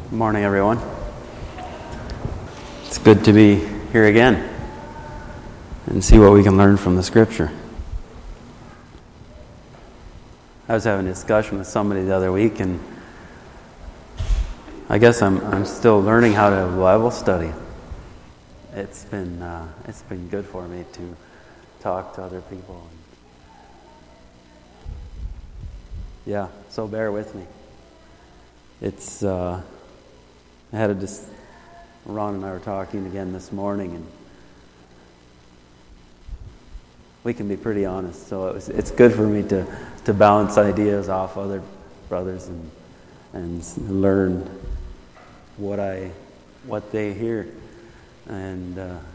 Good morning, everyone. It's good to be here again and see what we can learn from the Scripture. I was having a discussion with somebody the other week, and I guess I'm still learning how to Bible study. It's been good for me to talk to other people. Yeah, so bear with me. It's Ron and I were talking again this morning, and we can be pretty honest. So it's good for me to bounce ideas off other brothers and learn what they hear. And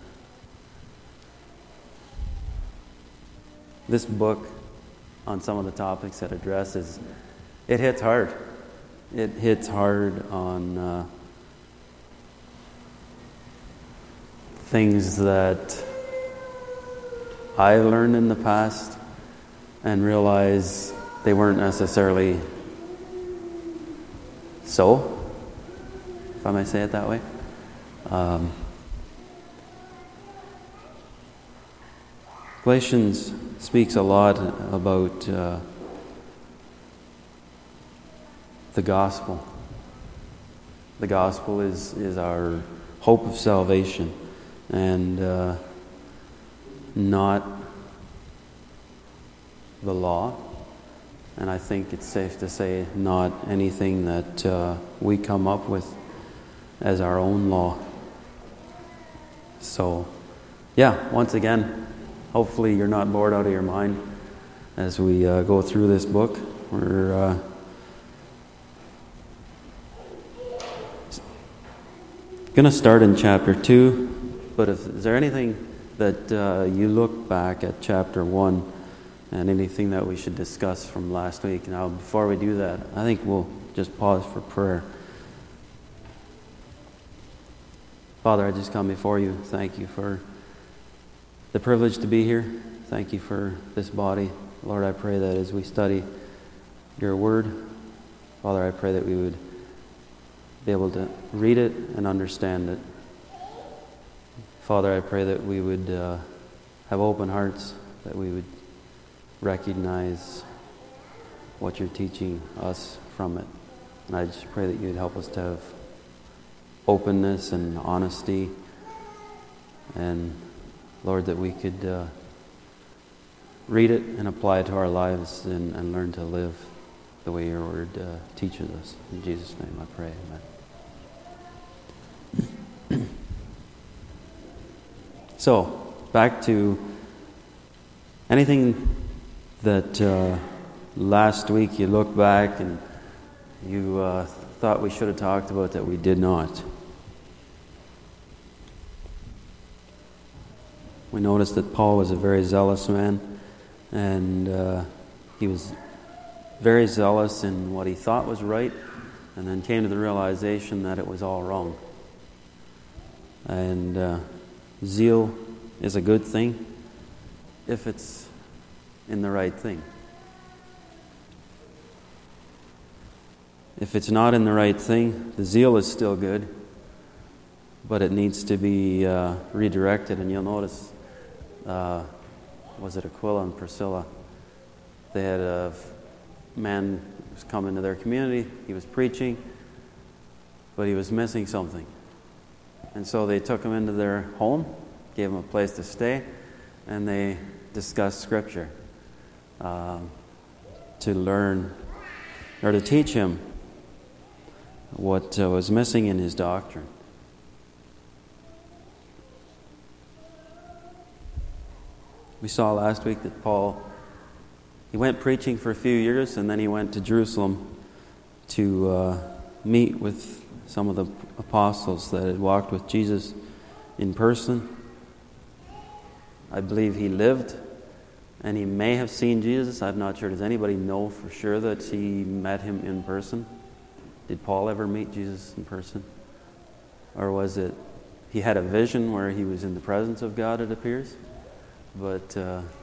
this book, on some of the topics it addresses, it hits hard. It hits hard on things that I learned in the past and realized they weren't necessarily so, if I may say it that way. Galatians speaks a lot about the gospel. The gospel is our hope of salvation, and not the law. And I think it's safe to say not anything that we come up with as our own law. So, yeah, once again, hopefully you're not bored out of your mind as we go through this book. We're going to start in chapter 2, but is there anything that you look back at chapter 1 and anything that we should discuss from last week? Now, before we do that, I think we'll just pause for prayer. Father, I just come before you. Thank you for the privilege to be here. Thank you for this body. Lord, I pray that as we study your word, Father, I pray that we would be able to read it and understand it. Father, I pray that we would have open hearts, that we would recognize what you're teaching us from it. And I just pray that you'd help us to have openness and honesty, and Lord, that we could read it and apply it to our lives and learn to live the way your word teaches us. In Jesus' name I pray, amen. So, back to anything that last week you look back and you thought we should have talked about that we did not. We noticed that Paul was a very zealous man, and he was very zealous in what he thought was right, and then came to the realization that it was all wrong. And zeal is a good thing if it's in the right thing. If it's not in the right thing, the zeal is still good, but it needs to be redirected. And you'll notice, was it Aquila and Priscilla? They had a man who was coming to their community. He was preaching, but he was missing something. And so they took him into their home, gave him a place to stay, and they discussed Scripture to learn or to teach him what was missing in his doctrine. We saw last week that Paul, he went preaching for a few years, and then he went to Jerusalem to meet with some of the apostles that had walked with Jesus in person. I believe he lived, and he may have seen Jesus. I'm not sure. Does anybody know for sure that he met him in person? Did Paul ever meet Jesus in person? Or was it he had a vision where he was in the presence of God, it appears? But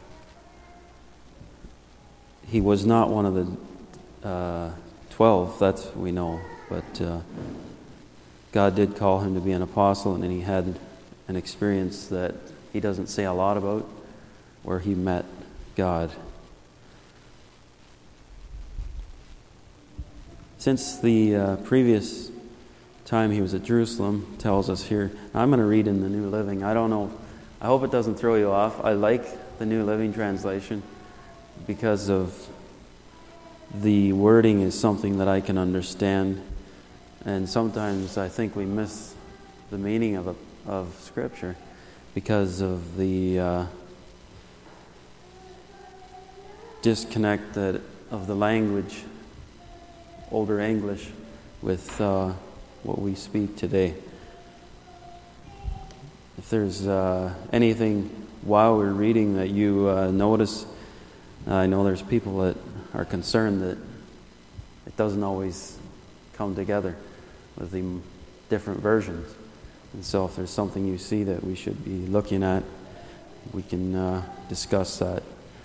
he was not one of the 12, that's we know. But God did call him to be an apostle, and he had an experience that he doesn't say a lot about, where he met God. Since the previous time he was at Jerusalem, tells us here, I'm going to read in the New Living. I don't know, I hope it doesn't throw you off. I like the New Living Translation because of the wording is something that I can understand, and sometimes I think we miss the meaning of Scripture because of the disconnect of the language, older English, with what we speak today. If there's anything while we're reading that you notice, I know there's people that are concerned that it doesn't always come together with the different versions. And so if there's something you see that we should be looking at, we can discuss that.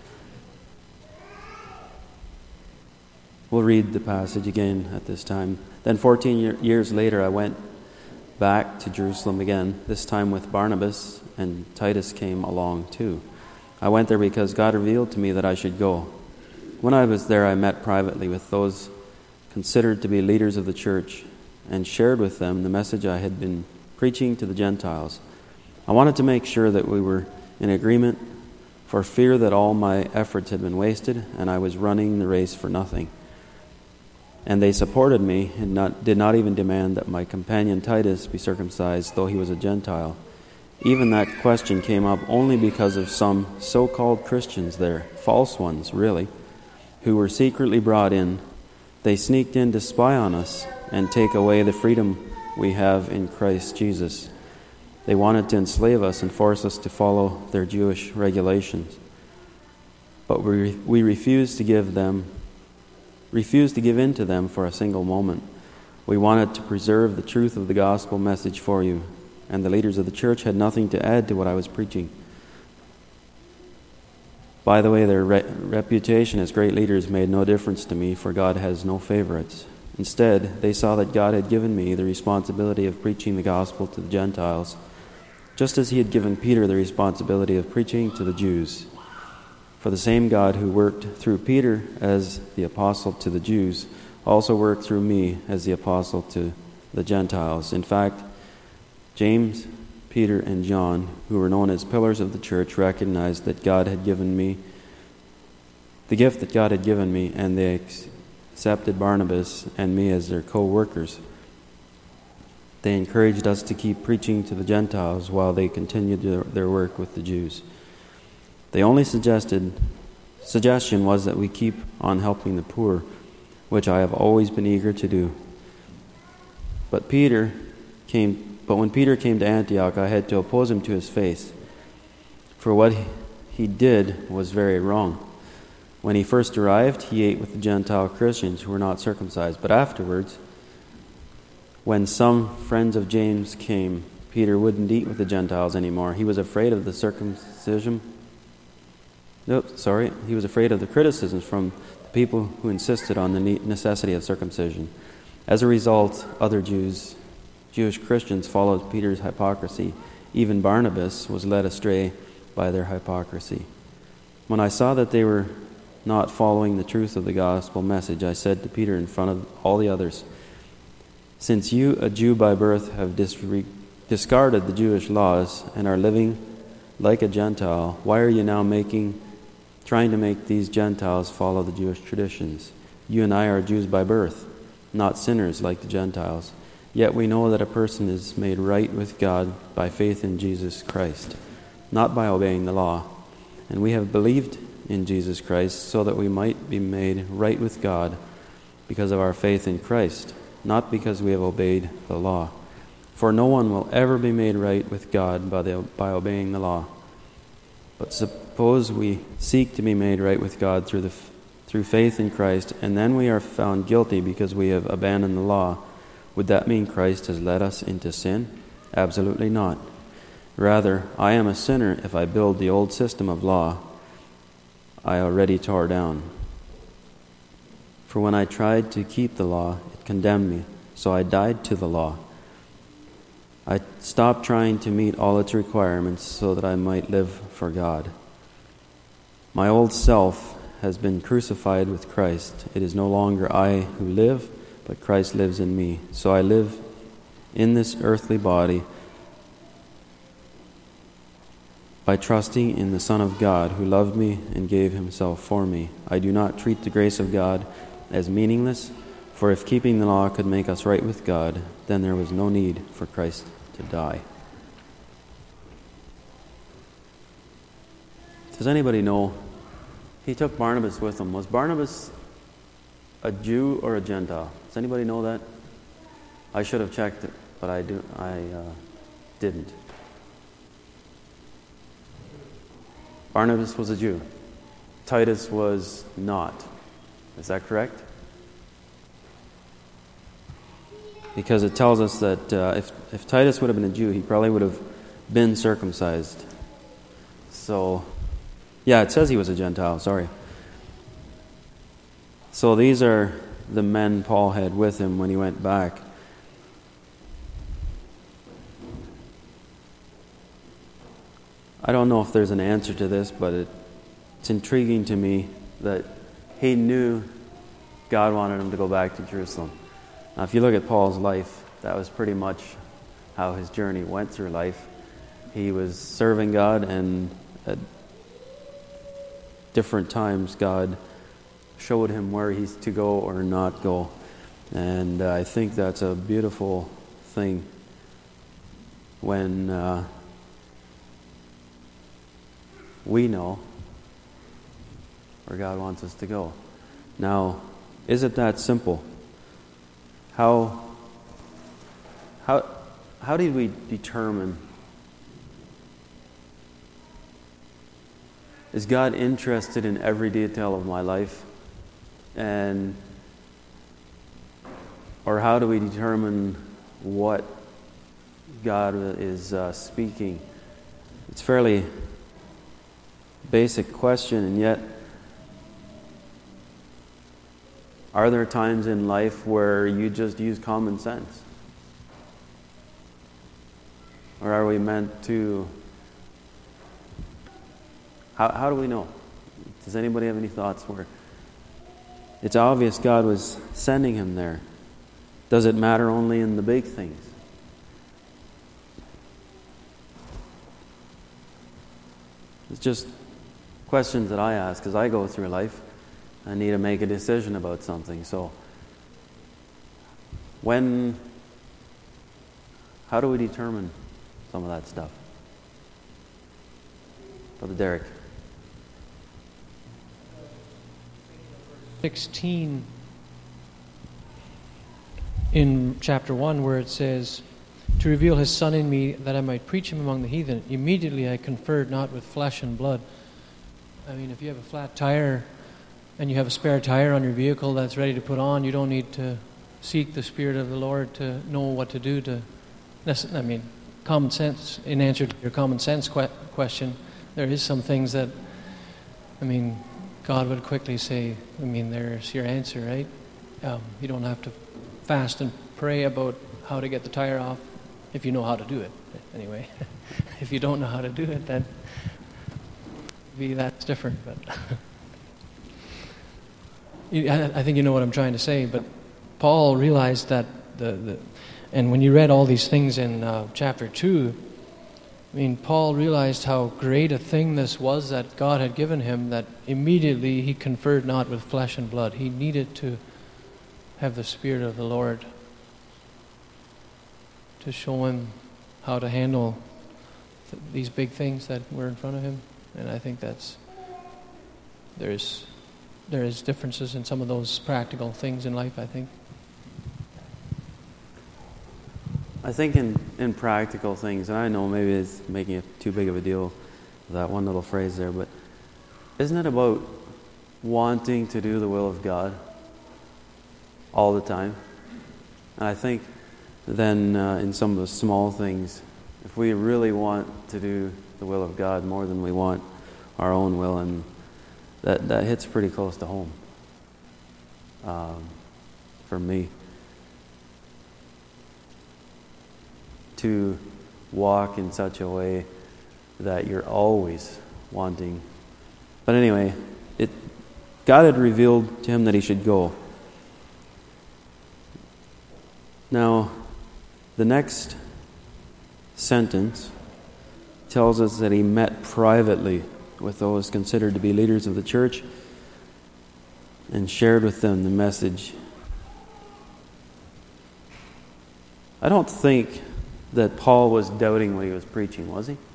We'll read the passage again at this time. Then 14 years later I went back to Jerusalem again, this time with Barnabas, and Titus came along too. I went there because God revealed to me that I should go. When I was there, I met privately with those considered to be leaders of the church and shared with them the message I had been preaching to the Gentiles. I wanted to make sure that we were in agreement, for fear that all my efforts had been wasted and I was running the race for nothing. And they supported me and did not even demand that my companion Titus be circumcised, though he was a Gentile. Even that question came up only because of some so-called Christians there, false ones really, who were secretly brought in. They sneaked in to spy on us and take away the freedom we have in Christ Jesus. They wanted to enslave us and force us to follow their Jewish regulations. But we refused to give in to them for a single moment. We wanted to preserve the truth of the gospel message for you, and the leaders of the church had nothing to add to what I was preaching. By the way, their reputation as great leaders made no difference to me, for God has no favorites. Instead, they saw that God had given me the responsibility of preaching the gospel to the Gentiles, just as he had given Peter the responsibility of preaching to the Jews. For the same God who worked through Peter as the apostle to the Jews also worked through me as the apostle to the Gentiles. In fact, James, Peter, and John, who were known as pillars of the church, recognized that God had given me the gift that God had given me, and they accepted Barnabas and me as their co-workers. They encouraged us to keep preaching to the Gentiles while they continued their work with the Jews. The only suggestion was that we keep on helping the poor, which I have always been eager to do. But when Peter came to Antioch, I had to oppose him to his face, for what he did was very wrong. When he first arrived, he ate with the Gentile Christians who were not circumcised. But afterwards, when some friends of James came, Peter wouldn't eat with the Gentiles anymore. He was afraid of the He was afraid of the criticisms from the people who insisted on the necessity of circumcision. As a result, other Jewish Christians followed Peter's hypocrisy. Even Barnabas was led astray by their hypocrisy. When I saw that they were not following the truth of the gospel message, I said to Peter in front of all the others, "Since you, a Jew by birth, have discarded the Jewish laws and are living like a Gentile, why are you now trying to make these Gentiles follow the Jewish traditions? You and I are Jews by birth, not sinners like the Gentiles. Yet we know that a person is made right with God by faith in Jesus Christ, not by obeying the law. And we have believed in Jesus Christ so that we might be made right with God because of our faith in Christ, not because we have obeyed the law. For no one will ever be made right with God by obeying the law. But suppose we seek to be made right with God through faith in Christ, and then we are found guilty because we have abandoned the law. Would that mean Christ has led us into sin? Absolutely not. Rather, I am a sinner if I build the old system of law I already tore down. For when I tried to keep the law, it condemned me, so I died to the law. I stopped trying to meet all its requirements so that I might live for God. My old self has been crucified with Christ. It is no longer I who live, but Christ lives in me. So I live in this earthly body by trusting in the Son of God who loved me and gave himself for me. I do not treat the grace of God as meaningless, for if keeping the law could make us right with God, then there was no need for Christ to die. Does anybody know? He took Barnabas with him. Was Barnabas a Jew or a Gentile? Does anybody know that? I should have checked it, but I didn't. Barnabas was a Jew. Titus was not. Is that correct? Because it tells us that if Titus would have been a Jew, he probably would have been circumcised. So, yeah, it says he was a Gentile, sorry. So these are the men Paul had with him when he went back. I don't know if there's an answer to this, but it's intriguing to me that he knew God wanted him to go back to Jerusalem. Now, if you look at Paul's life, that was pretty much how his journey went through life. He was serving God, and at different times God showed him where he's to go or not go. And I think that's a beautiful thing when we know where God wants us to go. Now, is it that simple? How did we determine? Is God interested in every detail of my life? Or how do we determine what God is speaking? It's a fairly basic question, and yet are there times in life where you just use common sense? Or are we meant to... How do we know? Does anybody have any thoughts where it's obvious God was sending him there? Does it matter only in the big things? It's just questions that I ask as I go through life. I need to make a decision about something. So, how do we determine some of that stuff? Brother Derek. 16 in chapter 1, where it says, "To reveal his Son in me, that I might preach him among the heathen. Immediately I conferred not with flesh and blood." I mean, if you have a flat tire and you have a spare tire on your vehicle that's ready to put on, you don't need to seek the Spirit of the Lord to know what to do to... I mean, common sense, in answer to your common sense question, there is some things that, I mean, God would quickly say, I mean, there's your answer, right? You don't have to fast and pray about how to get the tire off if you know how to do it, anyway. If you don't know how to do it, then maybe that's different. But I think you know what I'm trying to say. But Paul realized that and when you read all these things in chapter 2, I mean, Paul realized how great a thing this was that God had given him, that immediately he conferred not with flesh and blood. He needed to have the Spirit of the Lord to show him how to handle these big things that were in front of him. And I think there is differences in some of those practical things in life, I think. I think in practical things, and I know maybe it's making it too big of a deal, that one little phrase there, but isn't it about wanting to do the will of God all the time? And I think then in some of the small things, if we really want to do the will of God more than we want our own will, and that hits pretty close to home for me. to walk in such a way that you're always wanting. But anyway, God had revealed to him that he should go. Now, the next sentence tells us that he met privately with those considered to be leaders of the church and shared with them the message. I don't think that Paul was doubting what he was preaching, was he?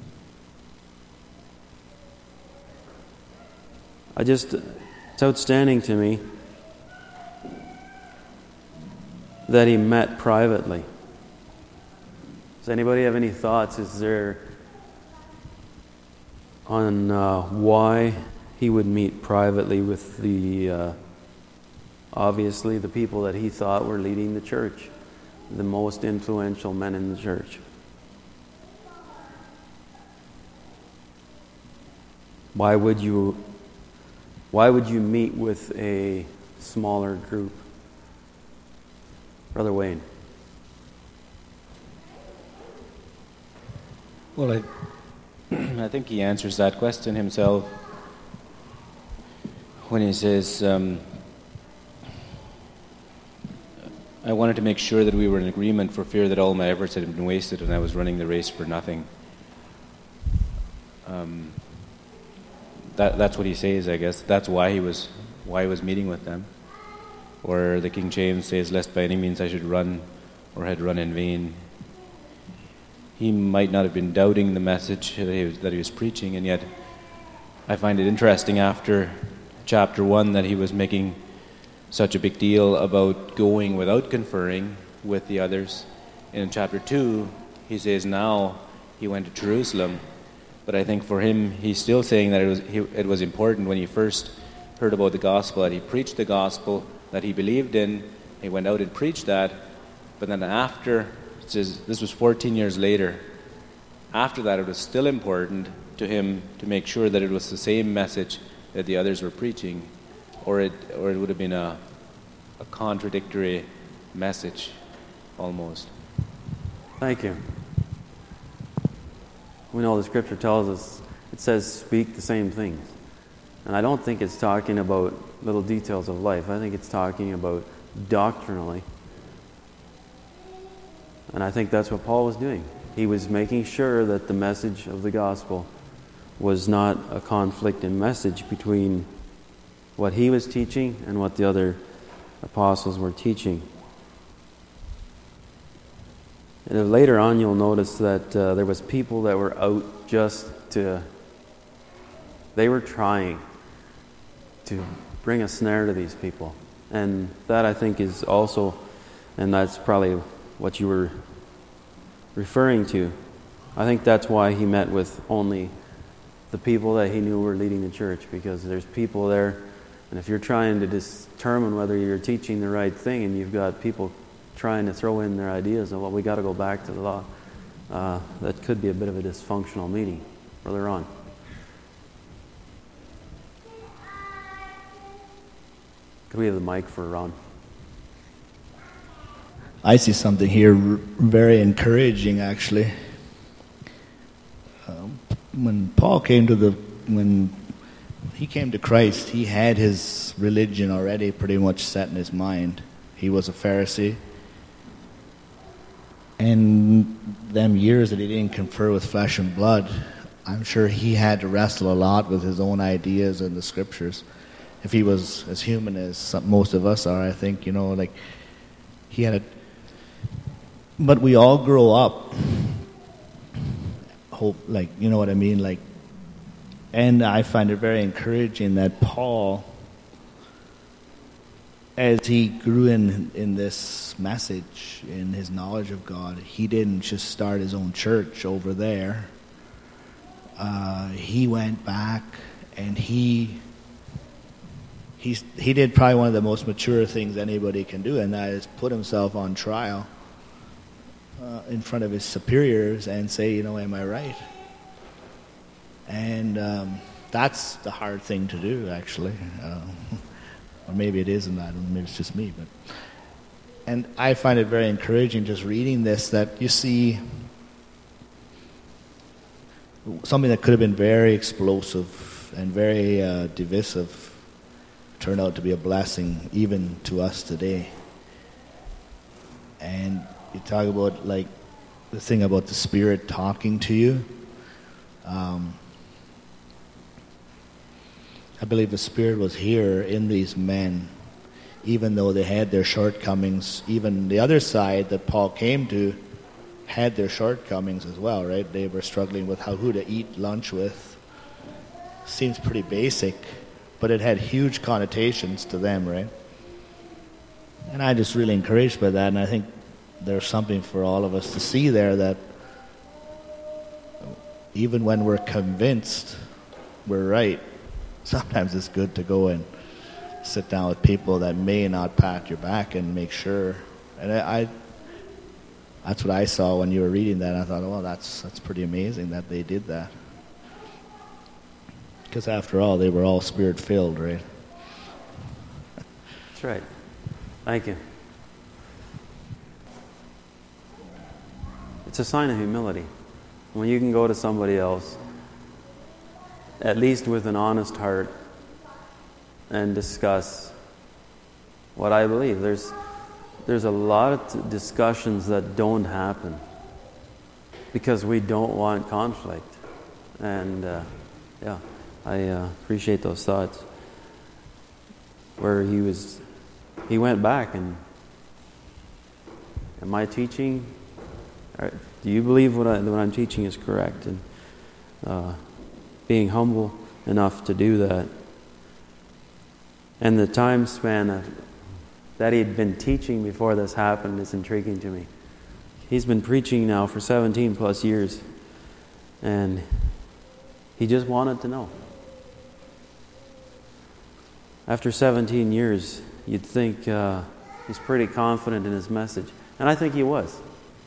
It's outstanding to me that he met privately. Does anybody have any thoughts? Is there on why he would meet privately with obviously the people that he thought were leading the church, the most influential men in the church? Why would you meet with a smaller group? Brother Wayne. Well, I think he answers that question himself when he says, I wanted to make sure that we were in agreement for fear that all my efforts had been wasted and I was running the race for nothing. That's what he says, I guess. That's why he was meeting with them. Or the King James says, lest by any means I should run or had run in vain. He might not have been doubting the message that he was preaching, and yet I find it interesting after chapter 1 that he was making such a big deal about going without conferring with the others. And in chapter 2, he says now he went to Jerusalem. But I think for him, he's still saying that it was important when he first heard about the gospel, that he preached the gospel that he believed in. He went out and preached that. But then after, it says this was 14 years later, after that it was still important to him to make sure that it was the same message that the others were preaching, or it would have been a contradictory message almost. Thank you. We know the scripture tells us, it says speak the same things. And I don't think it's talking about little details of life. I think it's talking about doctrinally. And I think that's what Paul was doing. He was making sure that the message of the gospel was not a conflict in message between what he was teaching and what the other apostles were teaching. And later on you'll notice that there was people that were out they were trying to bring a snare to these people. And that I think is also, and that's probably what you were referring to. I think that's why he met with only the people that he knew were leading the church, because there's people there, and if you're trying to determine whether you're teaching the right thing and you've got people trying to throw in their ideas of, well, we got to go back to the law, that could be a bit of a dysfunctional meeting. Brother Ron. Could we have the mic for Ron? I see something here very encouraging, actually. When he came to Christ, he had his religion already pretty much set in his mind. He was a Pharisee. And them years that he didn't confer with flesh and blood, I'm sure he had to wrestle a lot with his own ideas and the scriptures. If he was as human as most of us are, I think, he had but we all grow up, you know what I mean? And I find it very encouraging that Paul, as he grew in this message, in his knowledge of God, he didn't just start his own church over there. He went back and he did probably one of the most mature things anybody can do, and that is put himself on trial in front of his superiors and say, am I right? And that's the hard thing to do, actually. Or maybe it isn't. I don't know. Maybe it's just me. But And I find it very encouraging just reading this, that you see something that could have been very explosive and very divisive turn out to be a blessing even to us today. And you talk about like the thing about the Spirit talking to you. I believe the Spirit was here in these men, even though they had their shortcomings. Even the other side that Paul came to had their shortcomings as well, right? They were struggling with who to eat lunch with. Seems pretty basic, but it had huge connotations to them, right? And I'm just really encouraged by that, and I think there's something for all of us to see there, that even when we're convinced we're right, sometimes it's good to go and sit down with people that may not pat your back and make sure. And that's what I saw when you were reading that. I thought, oh, that's pretty amazing that they did that. Because after all, they were all Spirit-filled, right? That's right. Thank you. It's a sign of humility. When you can go to somebody else, at least with an honest heart, and discuss what I believe. There's a lot of discussions that don't happen because we don't want conflict. And I appreciate those thoughts. Where he went back and, am I teaching? Do you believe what I'm teaching is correct? And being humble enough to do that. And the time span that he'd been teaching before this happened is intriguing to me. He's been preaching now for 17 plus years, and he just wanted to know. After 17 years, you'd think he's pretty confident in his message. And I think he was.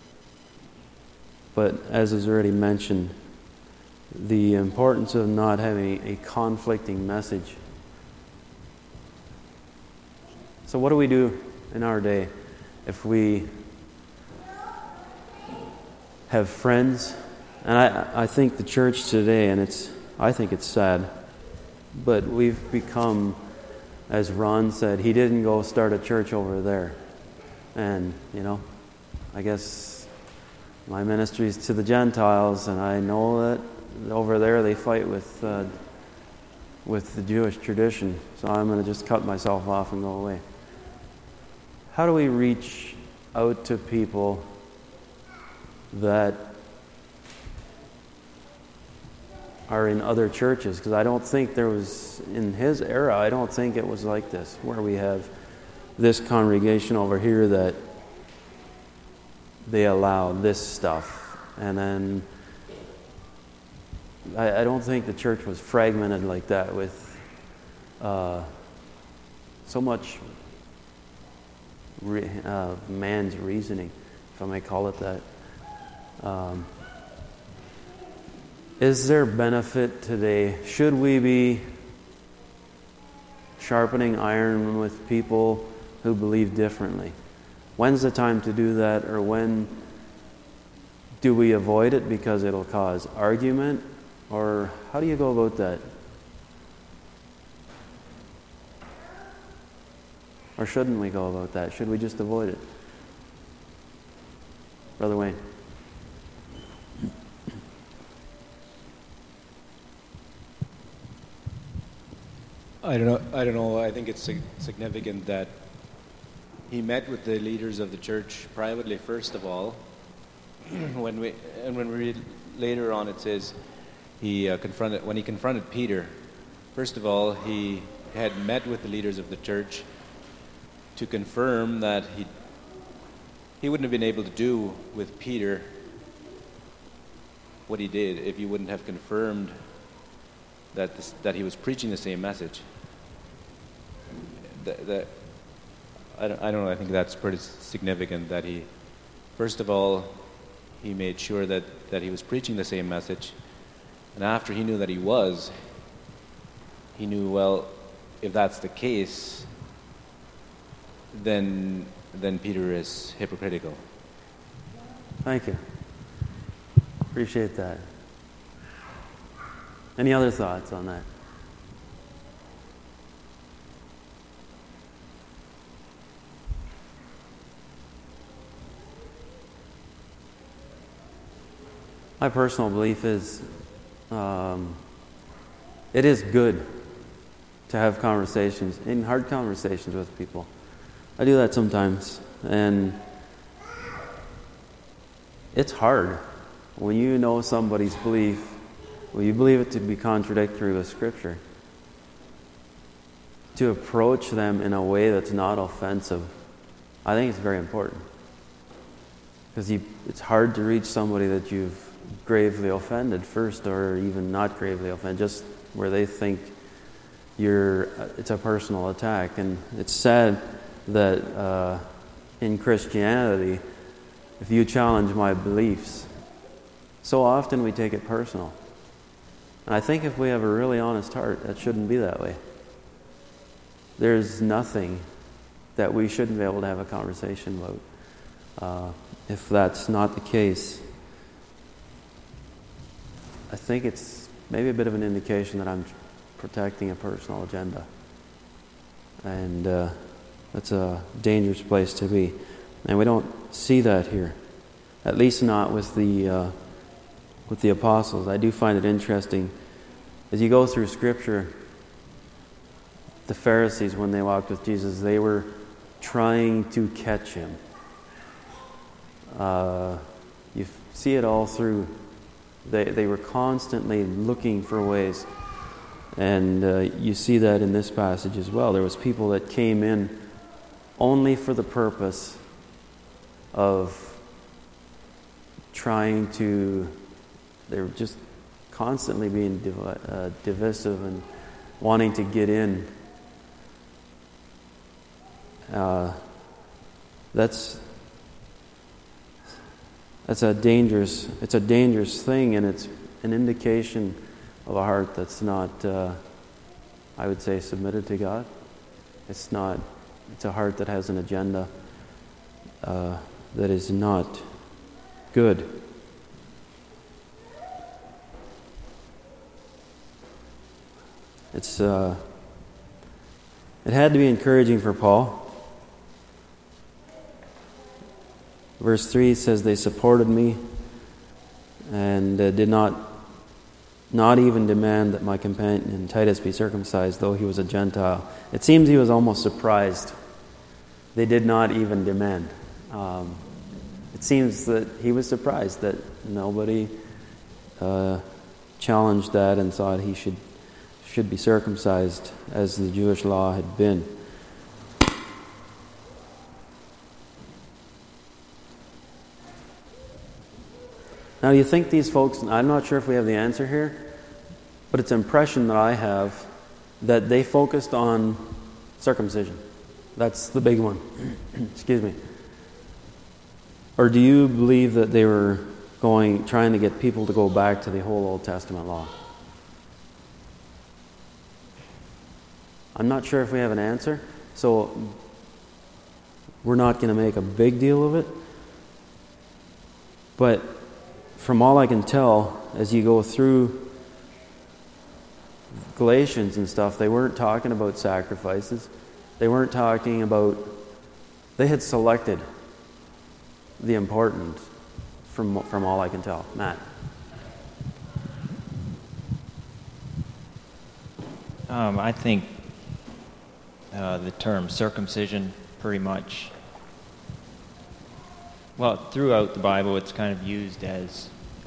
But as is already mentioned, the importance of not having a conflicting message. So what do we do in our day if we have friends? And I think the church today, and I think it's sad, but we've become, as Ron said, he didn't go start a church over there. And, I guess my ministry is to the Gentiles, and I know that over there they fight with the Jewish tradition. So I'm going to just cut myself off and go away. How do we reach out to people that are in other churches? Because I don't think there was, in his era, I don't think it was like this, where we have this congregation over here that they allow this stuff. And then I don't think the church was fragmented like that with so much man's reasoning, if I may call it that. Is there benefit today? Should we be sharpening iron with people who believe differently? When's the time to do that, or when do we avoid it because it'll cause argument? Or how do you go about that? Or shouldn't we go about that? Should we just avoid it? Brother Wayne. I don't know. I think it's significant that he met with the leaders of the church privately, first of all. When we read later on, it says when he confronted Peter. First of all, he had met with the leaders of the church to confirm that he wouldn't have been able to do with Peter what he did if he wouldn't have confirmed that he was preaching the same message. I don't know. I think that's pretty significant that he, first of all, he made sure that he was preaching the same message, and after he knew that he knew, well, if that's the case, then then Peter is hypocritical. Thank you. Appreciate that. Any other thoughts on that? My personal belief is it is good to have conversations, in hard conversations with people. I do that sometimes, and it's hard when you know somebody's belief, when you believe it to be contradictory with Scripture, to approach them in a way that's not offensive. I think it's very important, because it's hard to reach somebody that you've gravely offended first, or even not gravely offended, just where they think it's a personal attack. And it's sad that in Christianity, if you challenge my beliefs, so often we take it personal. And I think if we have a really honest heart, that shouldn't be that way. There's nothing that we shouldn't be able to have a conversation about. If that's not the case, I think it's maybe a bit of an indication that I'm protecting a personal agenda. And that's a dangerous place to be. And we don't see that here. At least not with the apostles. I do find it interesting. As you go through Scripture, the Pharisees, when they walked with Jesus, they were trying to catch him. You see it all through. They were constantly looking for ways. And you see that in this passage as well. There was people that came in only for the purpose of trying to... They were just constantly being divisive and wanting to get in. That's a dangerous thing, and it's an indication of a heart that's not, I would say, submitted to God. It's a heart that has an agenda that is not good. It had to be encouraging for Paul. Verse 3 says, they supported me and did not even demand that my companion Titus be circumcised, though he was a Gentile. It seems he was almost surprised. They did not even demand. It seems that he was surprised that nobody challenged that and thought he should be circumcised as the Jewish law had been. Now, do you think these folks, I'm not sure if we have the answer here, but it's an impression that I have that they focused on circumcision. That's the big one. Excuse me. Or do you believe that they were trying to get people to go back to the whole Old Testament law? I'm not sure if we have an answer, so we're not going to make a big deal of it. But from all I can tell, as you go through Galatians and stuff, they weren't talking about sacrifices. They weren't talking about... They had selected the important from all I can tell. Matt? I think the term circumcision pretty much... Well, throughout the Bible, it's kind of used as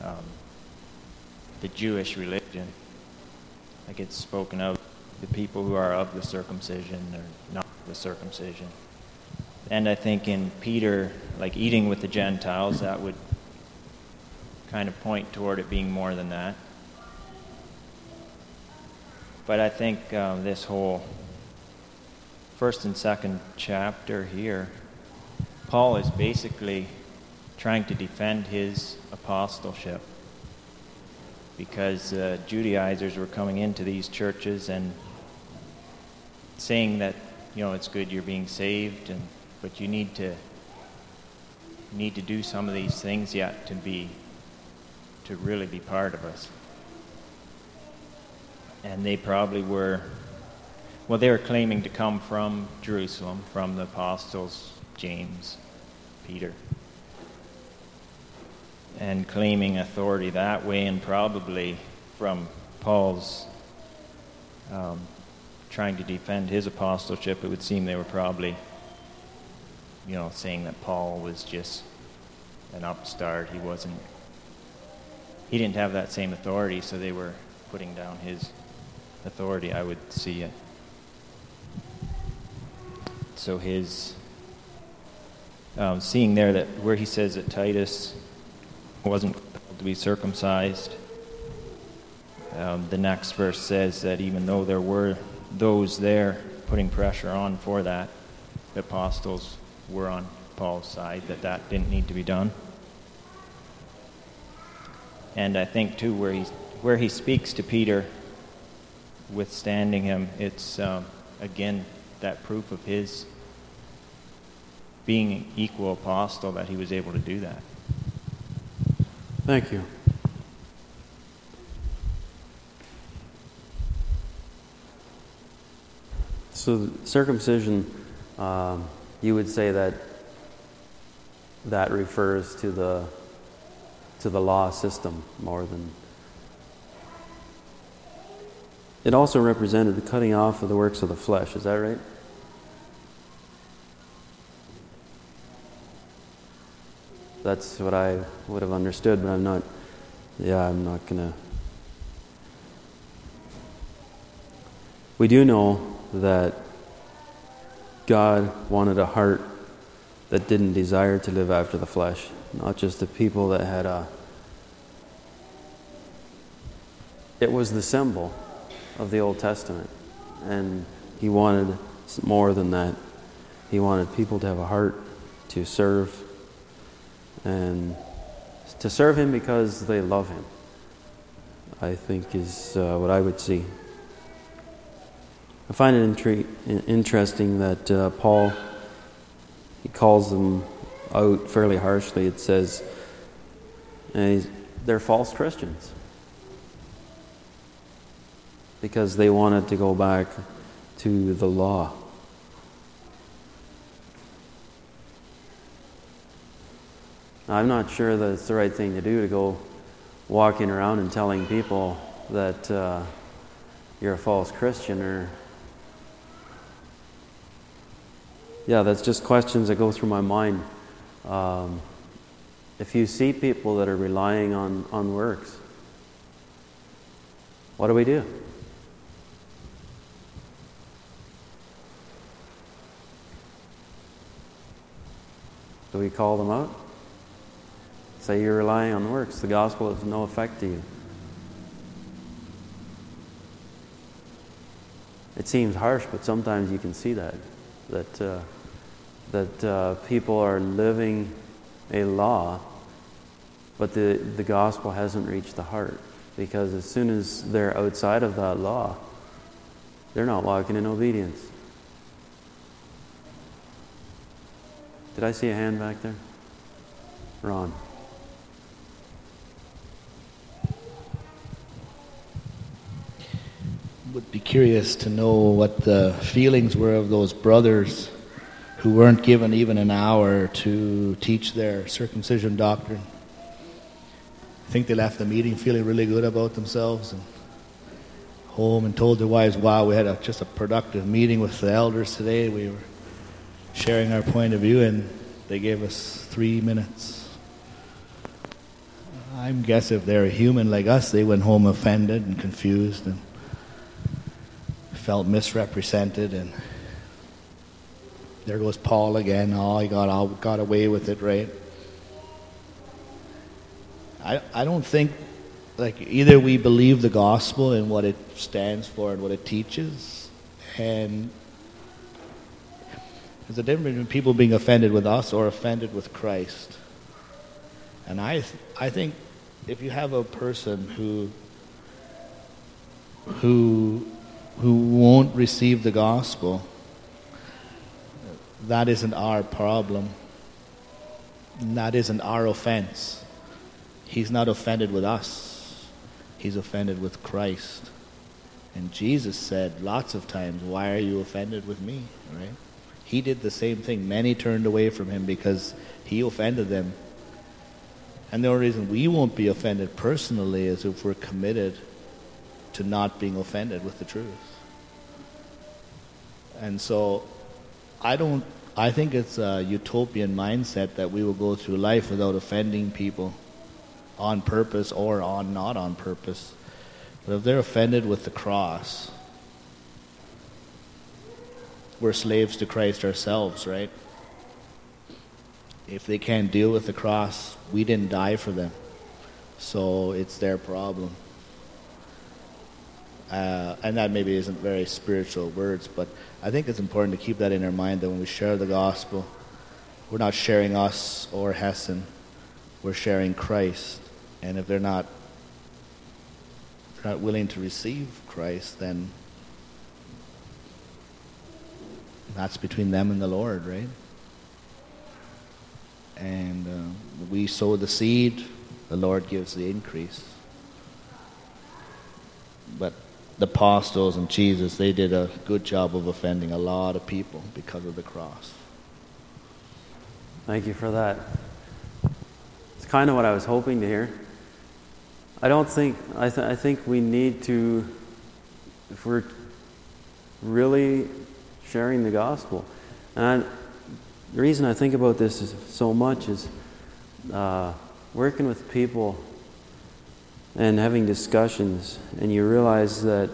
the Jewish religion. Like it's spoken of the people who are of the circumcision or not the circumcision. And I think in Peter, like eating with the Gentiles, that would kind of point toward it being more than that. But I think this whole first and second chapter here, Paul is basically trying to defend his apostleship because Judaizers were coming into these churches and saying that, it's good you're being saved and but you need to do some of these things yet to really be part of us. And they probably were, well, they were claiming to come from Jerusalem, from the apostles, James, Peter, and claiming authority that way, and probably from Paul's trying to defend his apostleship, it would seem they were probably, saying that Paul was just an upstart. He didn't have that same authority, so they were putting down his authority, I would see it. So his seeing there that where he says that Titus wasn't called to be circumcised, the next verse says that even though there were those there putting pressure on for that, the apostles were on Paul's side, that didn't need to be done. And I think too, where he speaks to Peter, withstanding him, it's again that proof of his being equal apostle, that he was able to do that. Thank you. So circumcision, you would say that refers to the law system more than. It also represented the cutting off of the works of the flesh. Is that right? That's what I would have understood, but I'm not gonna. We do know that God wanted a heart that didn't desire to live after the flesh, not just the people that had it was the symbol of the Old Testament, and he wanted more than that. He wanted people to have a heart to serve, and to serve him because they love him, I think is what I would see. I find it interesting that Paul, he calls them out fairly harshly. It says they're false Christians because they wanted to go back to the law. I'm not sure that it's the right thing to do, to go walking around and telling people that you're a false Christian, or that's just questions that go through my mind. If you see people that are relying on works, what do we do? Do we call them out? Say you're relying on works. The gospel has no effect to you. It seems harsh, but sometimes you can see that people are living a law, but the gospel hasn't reached the heart, because as soon as they're outside of that law, they're not walking in obedience. Did I see a hand back there? Ron. Would be curious to know what the feelings were of those brothers who weren't given even an hour to teach their circumcision doctrine. I think they left the meeting feeling really good about themselves, and home and told their wives, wow, we had just a productive meeting with the elders today. We were sharing our point of view, and they gave us 3 minutes. I'm guessing if they're human like us, they went home offended and confused and felt misrepresented, and there goes Paul again. Oh, he got away with it, right? I don't think, either we believe the gospel and what it stands for and what it teaches, and there's a difference between people being offended with us or offended with Christ. And I think if you have a person who won't receive the gospel, that isn't our problem. And that isn't our offense. He's not offended with us. He's offended with Christ. And Jesus said lots of times, why are you offended with me? Right? He did the same thing. Many turned away from him because he offended them. And the only reason we won't be offended personally is if we're committed to not being offended with the truth. And so I think it's a utopian mindset that we will go through life without offending people on purpose or not on purpose. But if they're offended with the cross, we're slaves to Christ ourselves, right? If they can't deal with the cross, we didn't die for them. So it's their problem. And that maybe isn't very spiritual words, but I think it's important to keep that in our mind that when we share the gospel, we're not sharing us or Hessen, we're sharing Christ. And if they're not willing to receive Christ, then that's between them and the Lord, right? And we sow the seed, the Lord gives the increase. But the apostles and Jesus, they did a good job of offending a lot of people because of the cross. Thank you for that. It's kind of what I was hoping to hear. I think we need to, if we're really sharing the gospel, and the reason I think about this so much is working with people and having discussions, and you realize that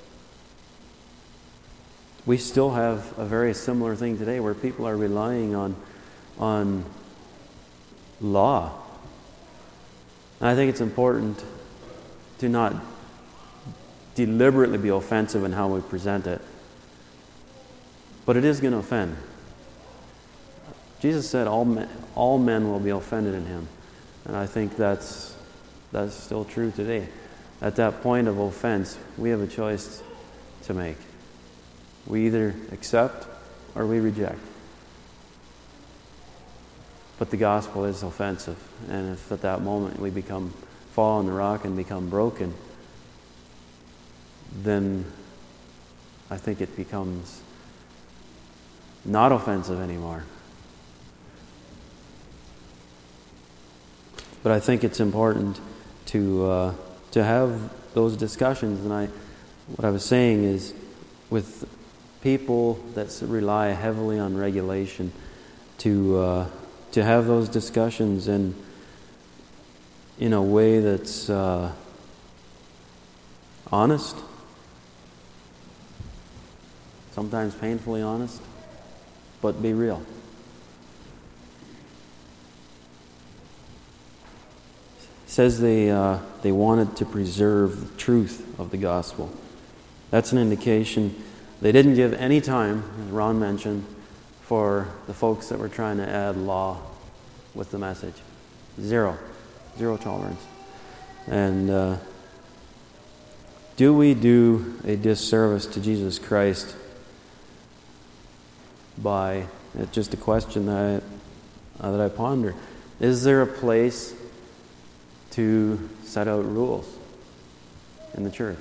we still have a very similar thing today where people are relying on law. And I think it's important to not deliberately be offensive in how we present it. But it is going to offend. Jesus said all men will be offended in him. And I think that's still true today. At that point of offense, we have a choice to make. We either accept or we reject. But the gospel is offensive. And if at that moment we fall on the rock and become broken, then I think it becomes not offensive anymore. But I think it's important to have those discussions. And what I was saying is, with people that rely heavily on regulation, to have those discussions in a way that's honest, sometimes painfully honest, but be real. It says they wanted to preserve the truth of the gospel. That's an indication. They didn't give any time, as Ron mentioned, for the folks that were trying to add law with the message. Zero tolerance. And do we do a disservice to Jesus Christ by, it's just a question that I ponder, is there a place to set out rules in the church?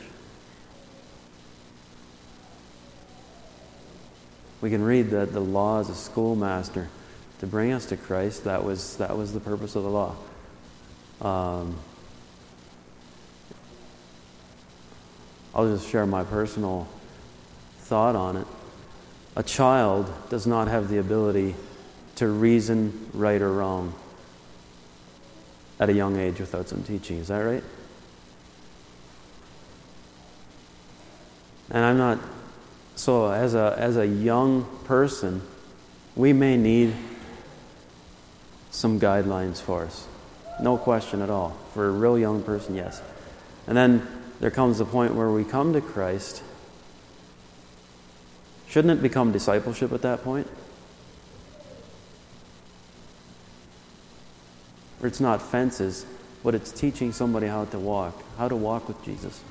We can read that the law is a schoolmaster to bring us to Christ. That was the purpose of the law. I'll just share my personal thought on it. A child does not have the ability to reason right or wrong at a young age without some teaching. Is that right? And I'm not... So as a young person, we may need some guidelines for us. No question at all. For a real young person, yes. And then there comes a point where we come to Christ. Shouldn't it become discipleship at that point? Where it's not fences, but it's teaching somebody how to walk with Jesus,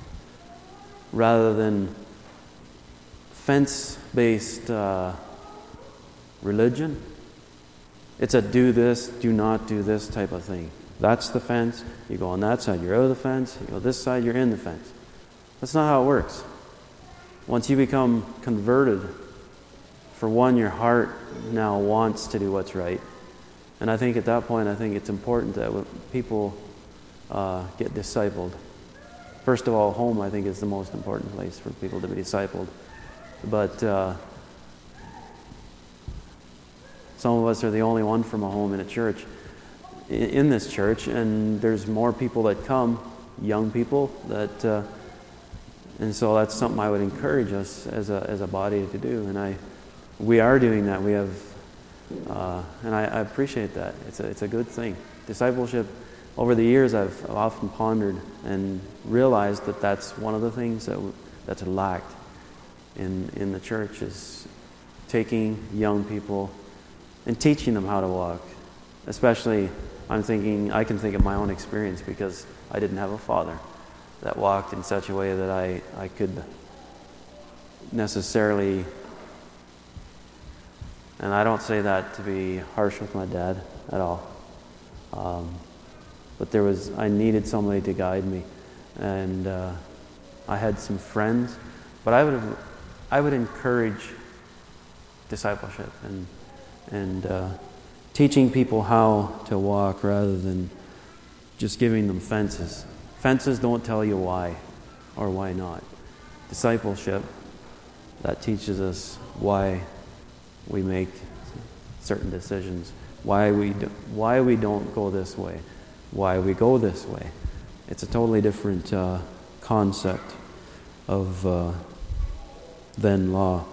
rather than fence-based religion. It's a do this, do not do this type of thing. That's the fence. You go on that side, you're out of the fence. You go this side, you're in the fence. That's not how it works. Once you become converted, for one, your heart now wants to do what's right. And I think at that point, I think it's important that people get discipled. First of all, home, I think, is the most important place for people to be discipled. But some of us are the only one from a home in a church, in this church, and there's more people that come, young people, that, and so that's something I would encourage us as a body to do. And we are doing that. We have, and I appreciate that. It's a good thing. Discipleship. Over the years, I've often pondered and realized that that's one of the things that's lacked in the church, is taking young people and teaching them how to walk. Especially, I can think of my own experience, because I didn't have a father that walked in such a way that I could necessarily, and I don't say that to be harsh with my dad at all. But I needed somebody to guide me, and I had some friends. But I would encourage discipleship and teaching people how to walk rather than just giving them fences. Fences don't tell you why or why not. Discipleship, that teaches us why we make certain decisions, why we don't go this way, why we go this way. It's a totally different concept of than law.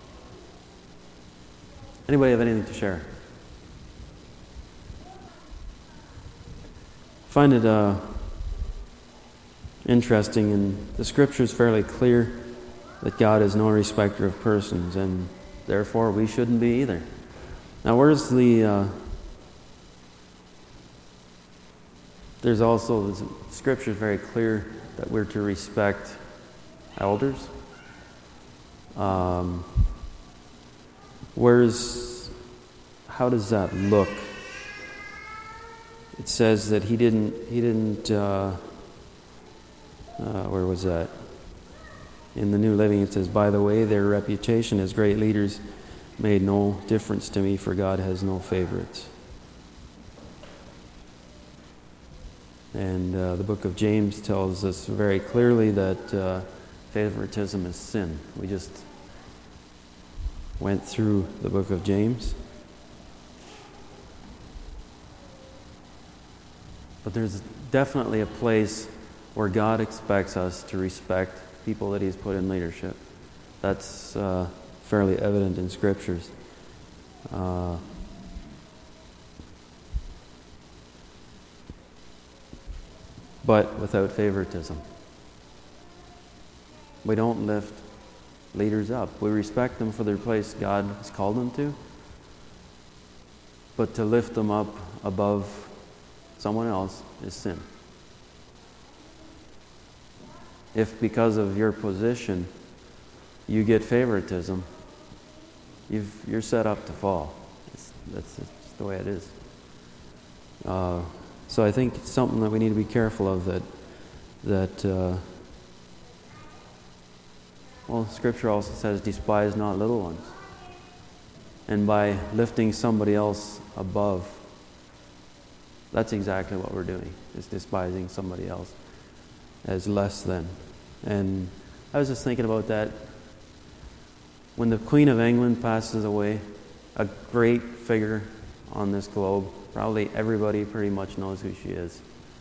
Anybody have anything to share? I find it interesting, and the Scripture is fairly clear that God is no respecter of persons, and therefore we shouldn't be either. Now, where's there's also, the Scripture is very clear that we're to respect elders. How does that look? It says that he didn't, where was that? In the New Living, it says, by the way, their reputation as great leaders made no difference to me, for God has no favorites. And the book of James tells us very clearly that favoritism is sin. We just went through the book of James. But there's definitely a place where God expects us to respect people that He's put in leadership. That's fairly evident in Scriptures. But without favoritism. We don't lift leaders up. We respect them for their place God has called them to. But to lift them up above someone else is sin. If because of your position you get favoritism, you're set up to fall. That's just the way it is. So I think it's something that we need to be careful of, that Scripture also says, despise not little ones. And by lifting somebody else above, that's exactly what we're doing, is despising somebody else as less than. And I was just thinking about that. When the Queen of England passes away, a great figure on this globe, probably everybody pretty much knows who she is.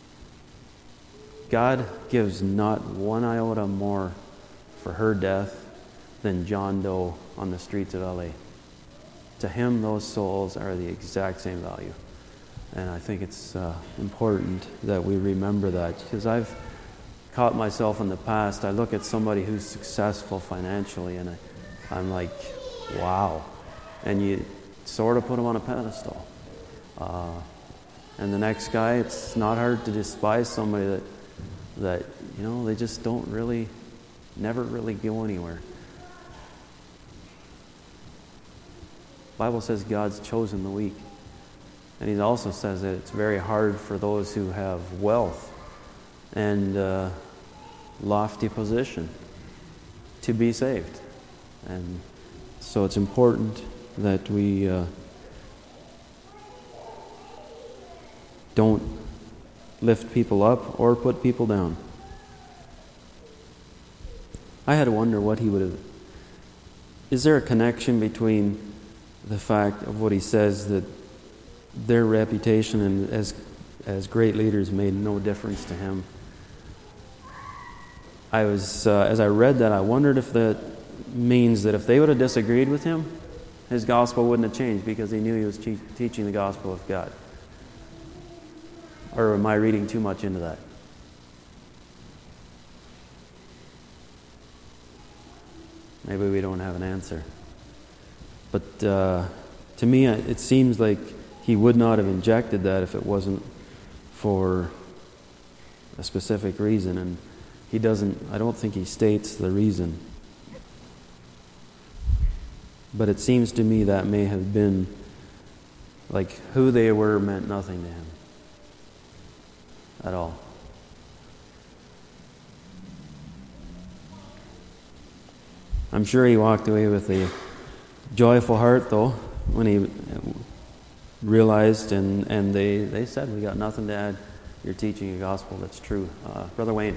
God gives not one iota more for her death than John Doe on the streets of LA. To Him, those souls are the exact same value. And I think it's important that we remember that, because I've caught myself in the past. I look at somebody who's successful financially, and I'm like, wow. And you sort of put them on a pedestal. And the next guy, it's not hard to despise somebody that they just don't really, never really go anywhere. Bible says God's chosen the weak. And he also says that it's very hard for those who have wealth and lofty position to be saved. And so it's important that we don't lift people up or put people down. I had to wonder what he would have... Is there a connection between the fact of what he says that their reputation and as great leaders made no difference to him? I was, as I read that, I wondered if that means that if they would have disagreed with him, his gospel wouldn't have changed because he knew he was teaching the gospel of God. Or am I reading too much into that? Maybe we don't have an answer. But to me, it seems like he would not have injected that if it wasn't for a specific reason. And he doesn't, I don't think he states the reason. But it seems to me that may have been like who they were meant nothing to him at all. I'm sure he walked away with a joyful heart, though, when he realized and they said, "We got nothing to add. You're teaching a gospel that's true." Brother Wayne.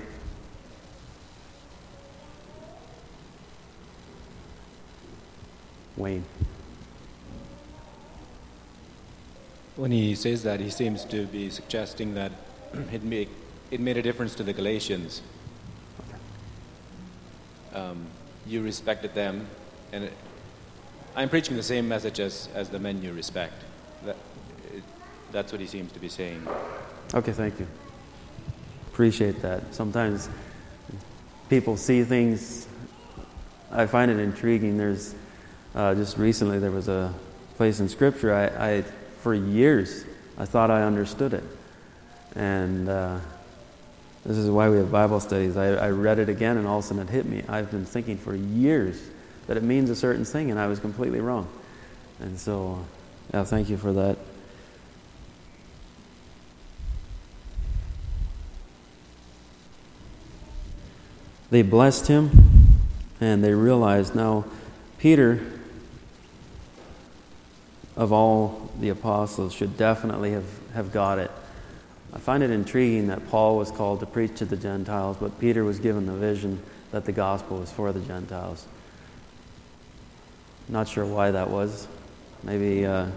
When he says that, he seems to be suggesting that it made a difference to the Galatians. You respected them, and I'm preaching the same message as the men you respect. That's what he seems to be saying. Okay, thank you. Appreciate that. Sometimes people see things. I find it intriguing. There's just recently there was a place in Scripture. I for years I thought I understood it, and this is why we have Bible studies. I read it again, and all of a sudden it hit me. I've been thinking for years that it means a certain thing, and I was completely wrong. And so, yeah, thank you for that. They blessed him, and they realized now Peter, of all the apostles, should definitely have got it. I find it intriguing that Paul was called to preach to the Gentiles, but Peter was given the vision that the gospel was for the Gentiles. Not sure why that was. Maybe it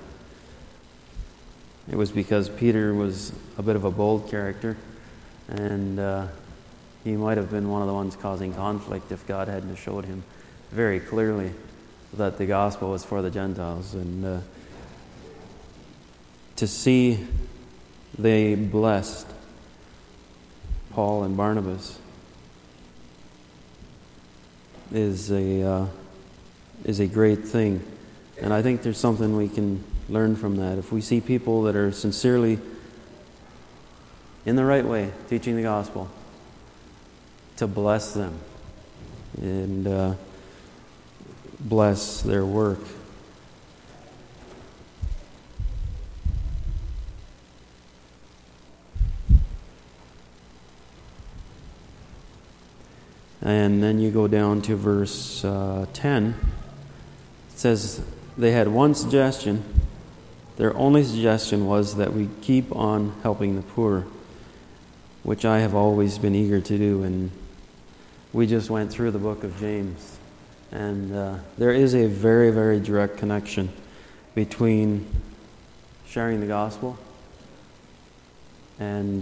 was because Peter was a bit of a bold character, and he might have been one of the ones causing conflict if God hadn't showed him very clearly that the gospel was for the Gentiles. And to see they blessed Paul and Barnabas is a great thing. And I think there's something we can learn from that. If we see people that are sincerely in the right way teaching the gospel, to bless them and bless their work. And then you go down to verse 10. It says, they had one suggestion. Their only suggestion was that we keep on helping the poor, which I have always been eager to do. And we just went through the book of James. And there is a very, very direct connection between sharing the gospel and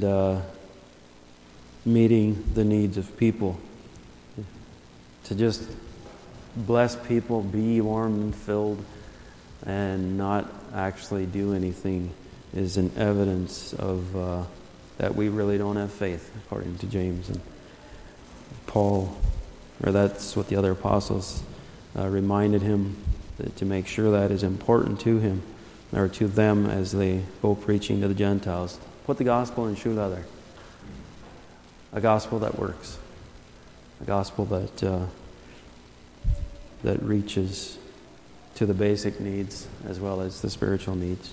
meeting the needs of people. To just bless people, be warmed and filled, and not actually do anything is an evidence of that we really don't have faith, according to James and Paul. Or that's what the other apostles reminded him, that to make sure that is important to him, or to them as they go preaching to the Gentiles. Put the gospel in shoe leather. A gospel that works. A gospel that reaches to the basic needs as well as the spiritual needs.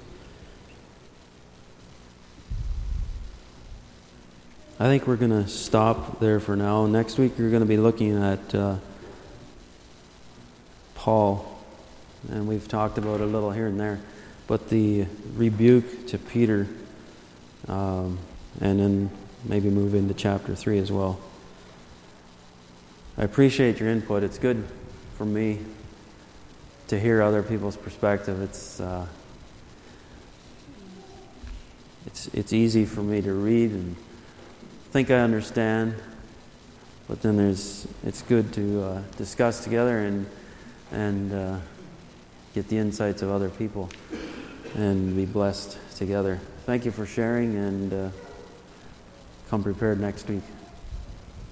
I think we're going to stop there for now. Next week we're going to be looking at Paul, and we've talked about it a little here and there, but the rebuke to Peter, and then maybe move into chapter 3 as well. I appreciate your input. It's good for me to hear other people's perspective. It's easy for me to read and think I understand, but then it's good to discuss together and get the insights of other people and be blessed together. Thank you for sharing, and come prepared next week.